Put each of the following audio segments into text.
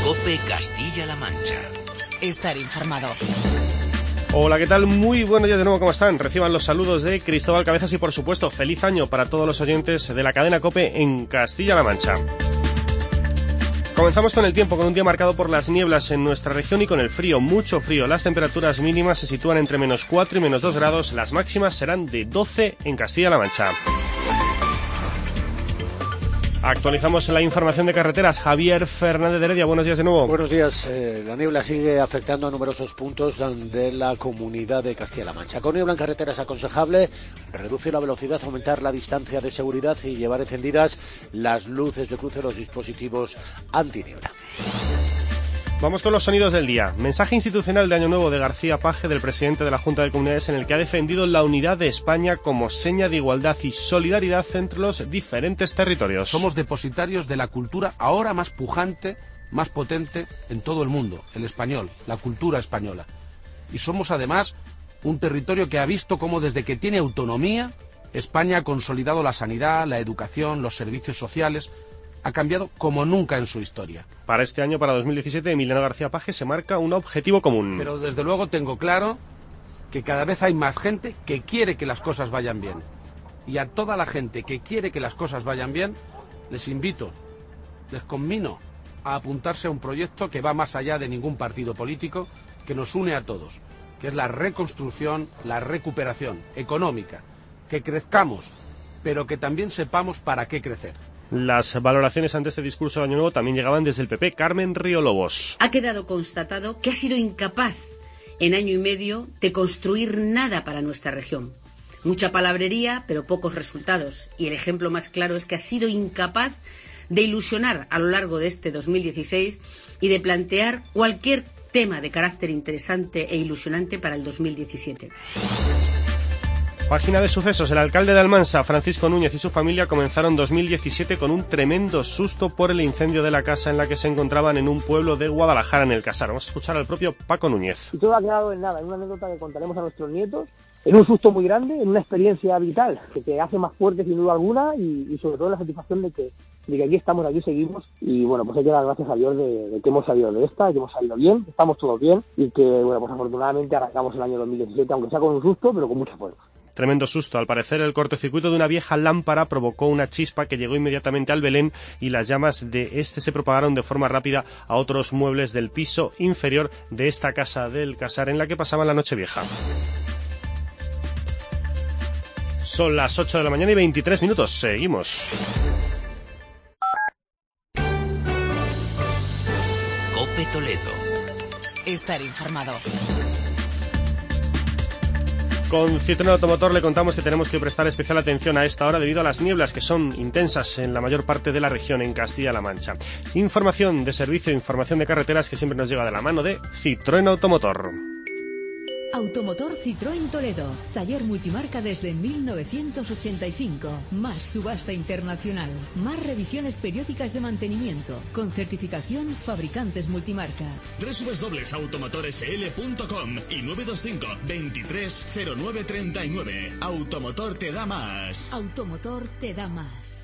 COPE Castilla-La Mancha. Estar informado. Hola, ¿qué tal? Muy buenos días de nuevo, ¿cómo están? Reciban los saludos de Cristóbal Cabezas y, por supuesto, feliz año para todos los oyentes de la cadena COPE en Castilla-La Mancha. Comenzamos con el tiempo, con un día marcado por las nieblas en nuestra región y con el frío, mucho frío. Las temperaturas mínimas se sitúan entre -4 y -2 grados, las máximas serán de 12 en Castilla-La Mancha. Actualizamos la información de carreteras. Javier Fernández de Heredia, buenos días de nuevo. Buenos días. La niebla sigue afectando a numerosos puntos de la comunidad de Castilla-La Mancha. Con niebla en carretera es aconsejable reducir la velocidad, aumentar la distancia de seguridad y llevar encendidas las luces de cruce, los dispositivos antiniebla. Vamos con los sonidos del día. Mensaje institucional de Año Nuevo de García Page, del presidente de la Junta de Comunidades, en el que ha defendido la unidad de España como seña de igualdad y solidaridad entre los diferentes territorios. Somos depositarios de la cultura ahora más pujante, más potente en todo el mundo, el español, la cultura española. Y somos además un territorio que ha visto cómo desde que tiene autonomía, España ha consolidado la sanidad, la educación, los servicios sociales. Ha cambiado como nunca en su historia. Para este año, para 2017, Emiliano García Page se marca un objetivo común. Pero desde luego tengo claro que cada vez hay más gente que quiere que las cosas vayan bien. Y a toda la gente que quiere que las cosas vayan bien, les invito, les conmino a apuntarse a un proyecto que va más allá de ningún partido político, que nos une a todos, que es la reconstrucción, la recuperación económica, que crezcamos, pero que también sepamos para qué crecer. Las valoraciones ante este discurso de Año Nuevo también llegaban desde el PP. Carmen Río Lobos. Ha quedado constatado que ha sido incapaz en año y medio de construir nada para nuestra región. Mucha palabrería, pero pocos resultados. Y el ejemplo más claro es que ha sido incapaz de ilusionar a lo largo de este 2016 y de plantear cualquier tema de carácter interesante e ilusionante para el 2017. Página de sucesos. El alcalde de Almansa, Francisco Núñez, y su familia comenzaron 2017 con un tremendo susto por el incendio de la casa en la que se encontraban en un pueblo de Guadalajara, en el Casar. Vamos a escuchar al propio Paco Núñez. Y todo ha quedado en nada, en una anécdota que contaremos a nuestros nietos, en un susto muy grande, en una experiencia vital que te hace más fuerte sin duda alguna y sobre todo la satisfacción de que aquí estamos, aquí seguimos y bueno, pues hay que dar gracias a Dios de que hemos salido de esta, que hemos salido bien, estamos todos bien y que bueno, pues afortunadamente arrancamos el año 2017, aunque sea con un susto, pero con mucha fuerza. Tremendo susto. Al parecer, el cortocircuito de una vieja lámpara provocó una chispa que llegó inmediatamente al Belén y las llamas de este se propagaron de forma rápida a otros muebles del piso inferior de esta casa del Casar en la que pasaban la Nochevieja. Son las 8 de la mañana y 23 minutos. Seguimos. COPE Toledo. Estar informado. Con Citroën Automotor le contamos que tenemos que prestar especial atención a esta hora debido a las nieblas que son intensas en la mayor parte de la región en Castilla-La Mancha. Información de servicio, información de carreteras que siempre nos llega de la mano de Citroën Automotor. Automotor Citroën Toledo, taller multimarca desde 1985, más subasta internacional, más revisiones periódicas de mantenimiento, con certificación fabricantes multimarca. www.automotorsl.com y 925 230939. Automotor te da más. Automotor te da más.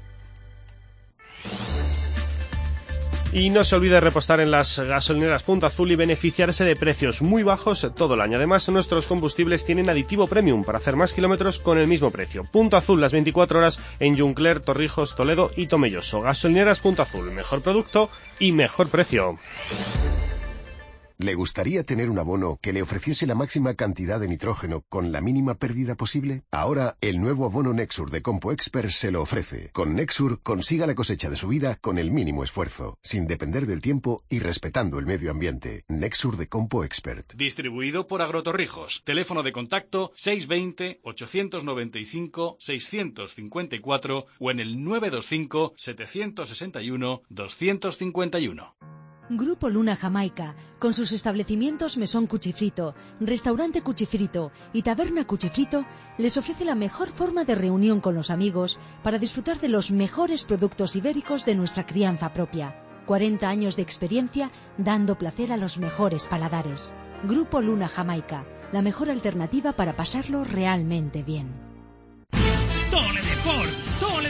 Y no se olvide repostar en las gasolineras Punto Azul y beneficiarse de precios muy bajos todo el año. Además, nuestros combustibles tienen aditivo premium para hacer más kilómetros con el mismo precio. Punto Azul, las 24 horas en Juncler, Torrijos, Toledo y Tomelloso. Gasolineras Punto Azul, mejor producto y mejor precio. ¿Le gustaría tener un abono que le ofreciese la máxima cantidad de nitrógeno con la mínima pérdida posible? Ahora, el nuevo abono Nexur de CompoExpert se lo ofrece. Con Nexur, consiga la cosecha de su vida con el mínimo esfuerzo, sin depender del tiempo y respetando el medio ambiente. Nexur de CompoExpert. Distribuido por Agrotorrijos. Teléfono de contacto 620-895-654 o en el 925-761-251. Grupo Luna Jamaica, con sus establecimientos Mesón Cuchifrito, Restaurante Cuchifrito y Taberna Cuchifrito, les ofrece la mejor forma de reunión con los amigos para disfrutar de los mejores productos ibéricos de nuestra crianza propia. 40 años de experiencia dando placer a los mejores paladares. Grupo Luna Jamaica, la mejor alternativa para pasarlo realmente bien. Tole de Ford, Tole de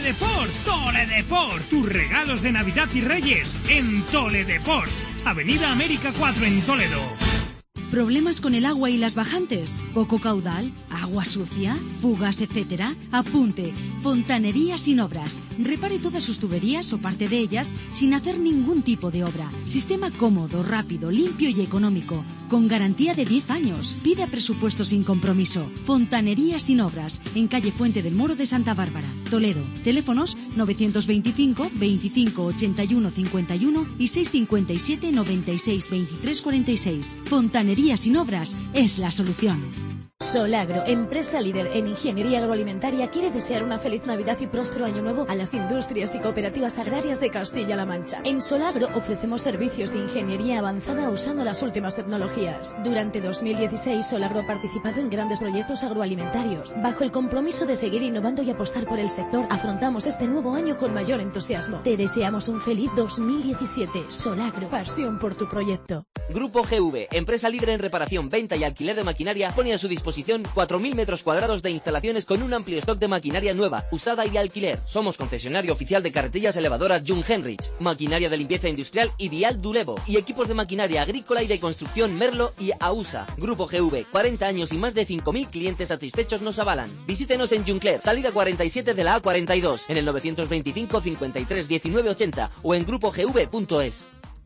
Toledeport, Toledeport, tus regalos de Navidad y Reyes en Toledeport, Avenida América 4 en Toledo. ¿Problemas con el agua y las bajantes? ¿Poco caudal? ¿Agua sucia? ¿Fugas, etcétera? Apunte. Fontanería Sin Obras. Repare todas sus tuberías o parte de ellas sin hacer ningún tipo de obra. Sistema cómodo, rápido, limpio y económico. Con garantía de 10 años. Pida presupuesto sin compromiso. Fontanería Sin Obras. En calle Fuente del Moro de Santa Bárbara, Toledo. Teléfonos 925 25 81 51 y 657 96 23 46. Fontanería Sin Obras es la solución. Solagro, empresa líder en ingeniería agroalimentaria, quiere desear una feliz Navidad y próspero Año Nuevo a las industrias y cooperativas agrarias de Castilla-La Mancha. En Solagro ofrecemos servicios de ingeniería avanzada usando las últimas tecnologías. Durante 2016, Solagro ha participado en grandes proyectos agroalimentarios. Bajo el compromiso de seguir innovando y apostar por el sector, afrontamos este nuevo año con mayor entusiasmo. Te deseamos un feliz 2017. Solagro, pasión por tu proyecto. Grupo GV, empresa líder en reparación, venta y alquiler de maquinaria, pone a su disposición 4.000 metros cuadrados de instalaciones con un amplio stock de maquinaria nueva, usada y alquiler. Somos concesionario oficial de carretillas elevadoras Jungheinrich, maquinaria de limpieza industrial y Vial Dulevo, y equipos de maquinaria agrícola y de construcción Merlo y AUSA. Grupo GV, 40 años y más de 5.000 clientes satisfechos nos avalan. Visítenos en Juncler, salida 47 de la A42, en el 925 53 19 80 o en grupogv.es.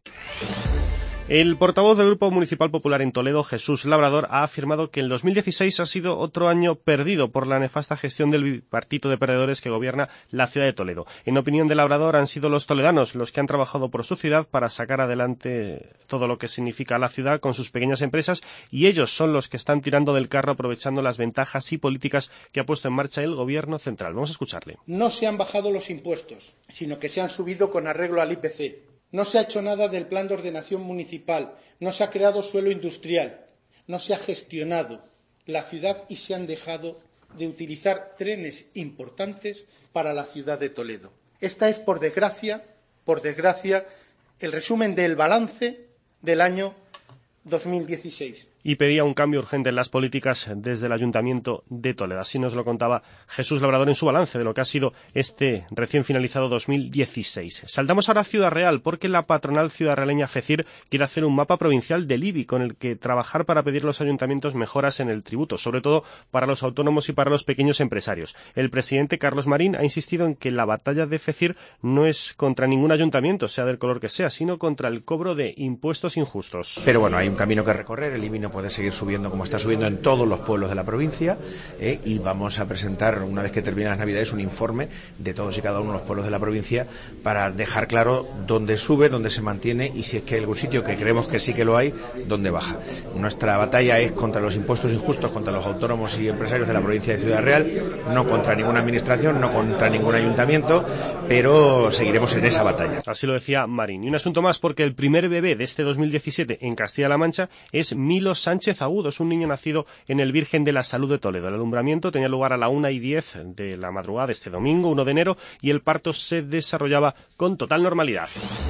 El portavoz del Grupo Municipal Popular en Toledo, Jesús Labrador, ha afirmado que el 2016 ha sido otro año perdido por la nefasta gestión del bipartito de perdedores que gobierna la ciudad de Toledo. En opinión de Labrador, han sido los toledanos los que han trabajado por su ciudad para sacar adelante todo lo que significa la ciudad con sus pequeñas empresas, y ellos son los que están tirando del carro aprovechando las ventajas y políticas que ha puesto en marcha el gobierno central. Vamos a escucharle. No se han bajado los impuestos, sino que se han subido con arreglo al IPC. No se ha hecho nada del plan de ordenación municipal, no se ha creado suelo industrial, no se ha gestionado la ciudad y se han dejado de utilizar trenes importantes para la ciudad de Toledo. Esta es, por desgracia, el resumen del balance del año 2016. Y pedía un cambio urgente en las políticas desde el Ayuntamiento de Toledo. Así nos lo contaba Jesús Labrador en su balance de lo que ha sido este recién finalizado 2016. Saltamos ahora a Ciudad Real, porque la patronal ciudadraleña FECIR quiere hacer un mapa provincial del IBI con el que trabajar para pedir a los ayuntamientos mejoras en el tributo, sobre todo para los autónomos y para los pequeños empresarios. El presidente Carlos Marín ha insistido en que la batalla de FECIR no es contra ningún ayuntamiento, sea del color que sea, sino contra el cobro de impuestos injustos. Pero bueno, hay un camino que recorrer, el IBI no puede seguir subiendo como está subiendo en todos los pueblos de la provincia, y vamos a presentar, una vez que terminen las Navidades, un informe de todos y cada uno de los pueblos de la provincia para dejar claro dónde sube, dónde se mantiene y si es que hay algún sitio que creemos que sí que lo hay, dónde baja. Nuestra batalla es contra los impuestos injustos, contra los autónomos y empresarios de la provincia de Ciudad Real, no contra ninguna administración, no contra ningún ayuntamiento, pero seguiremos en esa batalla. Así lo decía Marín. Y un asunto más, porque el primer bebé de este 2017 en Castilla-La Mancha es Milo Sánchez Agudo, es un niño nacido en el Virgen de la Salud de Toledo. El alumbramiento tenía lugar a la 1:10 de la madrugada de este domingo, 1 de enero, y el parto se desarrollaba con total normalidad.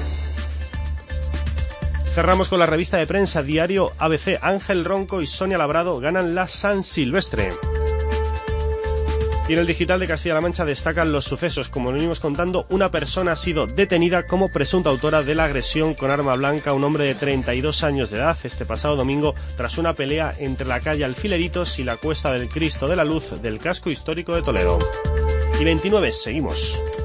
Cerramos con la revista de prensa diario ABC. Ángel Ronco y Sonia Labrado ganan la San Silvestre. Y en el digital de Castilla-La Mancha destacan los sucesos. Como lo venimos contando, una persona ha sido detenida como presunta autora de la agresión con arma blanca a un hombre de 32 años de edad este pasado domingo, tras una pelea entre la calle Alfileritos y la Cuesta del Cristo de la Luz del casco histórico de Toledo. Y 29, seguimos.